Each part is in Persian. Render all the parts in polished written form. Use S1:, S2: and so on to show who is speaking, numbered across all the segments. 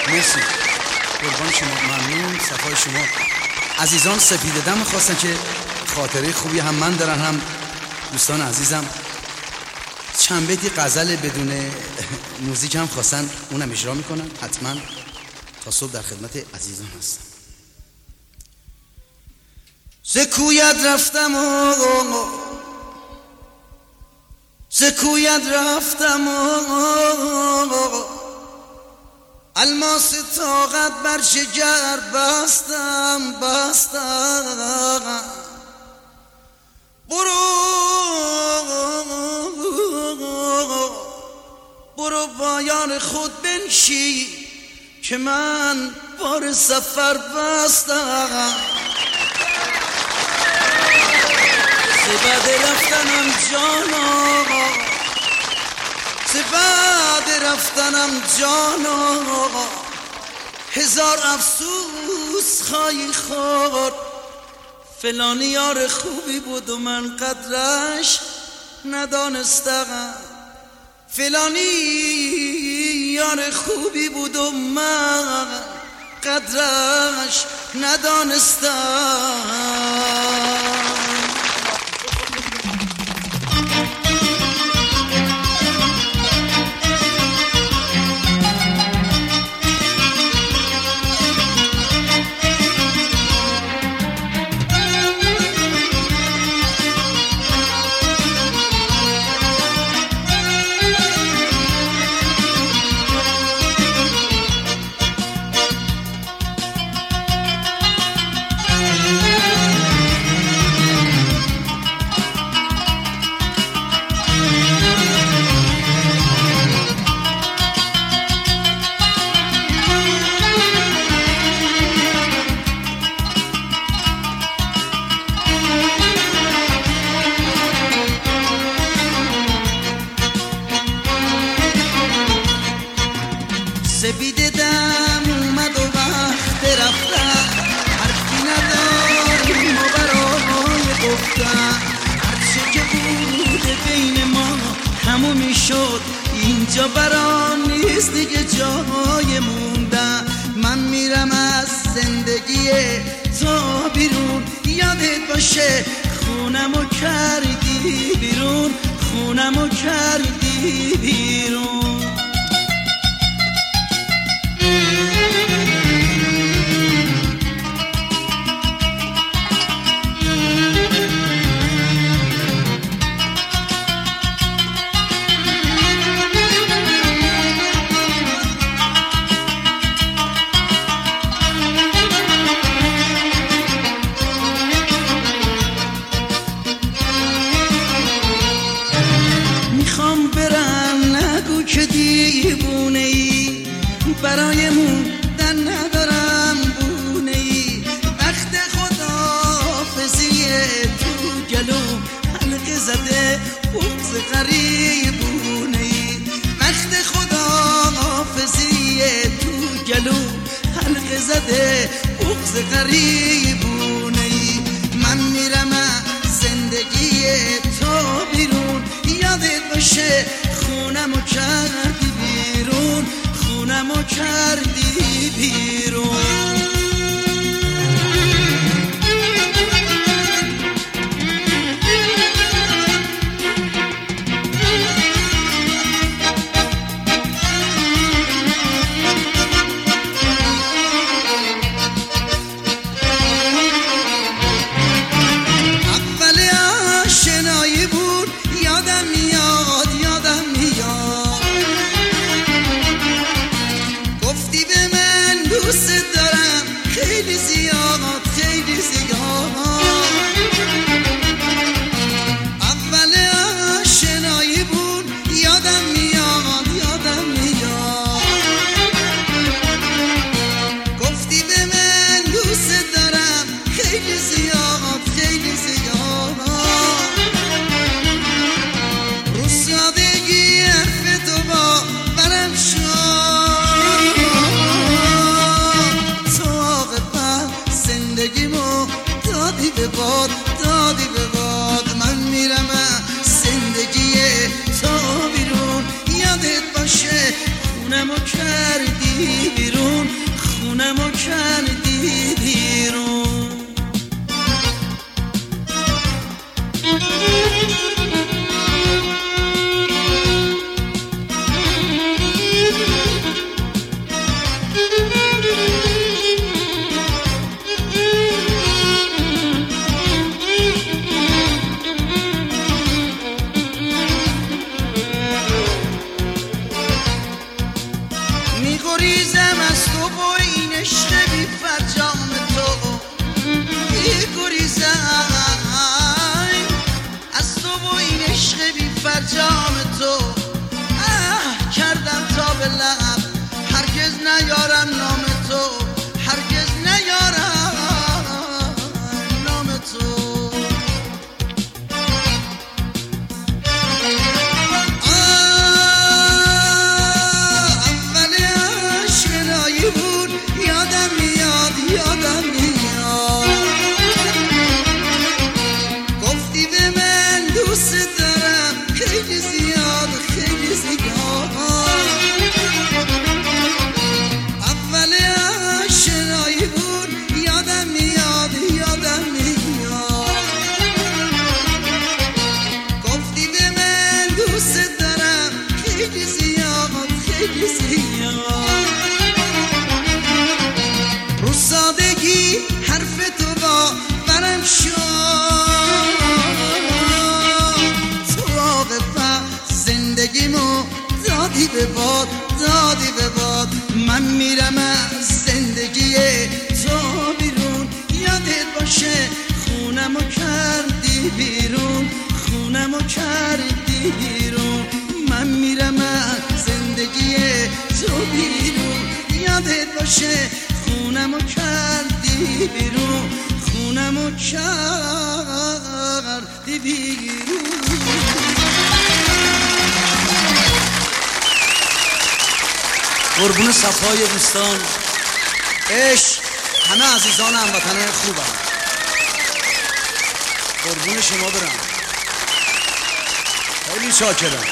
S1: مرسی، قربان شما، ممنون، صفای شما. عزیزان سپید دم خواستن که خاطره خوبی هم من دارن هم دوستان عزیزم. چند بیتی غزل بدون موزیک هم خواستن، اونم اجرا میکنن. حتما تا صبح در خدمت عزیزان هستم. زکویت رفتم و زکویت رفتم و الماس طاقت بر شجر بستم برو با یار خود بنشی که من بار سفر بستم. بعد رفتنم جانا، بعد رفتنم جانا، هزار افسوس خواهی خورد. فلانی یار خوبی بود و من قدرش ندانستم. فلانی یار خوبی بود و من قدرش ندانستم. سپید دم اومد و وقت رفتن، حرفی نداریم و برای گفتن. هرچه که بود بین ما تمومی شد، اینجا برام نیست دیگه جای موندن. من میرم از زندگی تو بیرون، یادت باشه خونمو کردی بیرون، خونمو کردی بیرون. میخوام برم نگو که دیوونه ای، برای موندن ندارم بونه ای. وقت خداحافظیه تو گلو حلقه زده بغض غریبونه ای. وقت خداحافظیه تو گلو حلقه زده بغض غریبونه ای. من میرم زندگی تو بیرون، یادت باشه خونمو کردی بیرون، خونمو کردی بیرون. دادی به باد. من میرم زندگی تو بیرون، یادت باشه خونمو کردی بیرون، خونمو کردی بیرون. میگریزم از تو با این عشق بی فرجام تو، میگریزم از تو با این عشق بی فرجام تو. کردم تا به لب هرگز نیارم نام تو، هرگز نیارم نام تو. رو سادگی حرف تو با برم شد، تو واقعا زندگیمو دادی به باد، دادی به باد. من میرم از زندگی تو بیرون، یادت باشه خونمو کردی بیرون، خونمو کردی بیرون. من میرم از زندگی تو بیرون، یادت باشه خونمو کردی بیرون، خونمو کردی بیرون. قربون صفای دوستان، عشق، همه عزیزان هموطنان خوبم، قربون شما برم، خیلی شاکرم.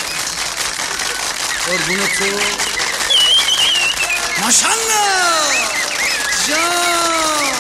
S1: قربون تو، ماشاءالله جان.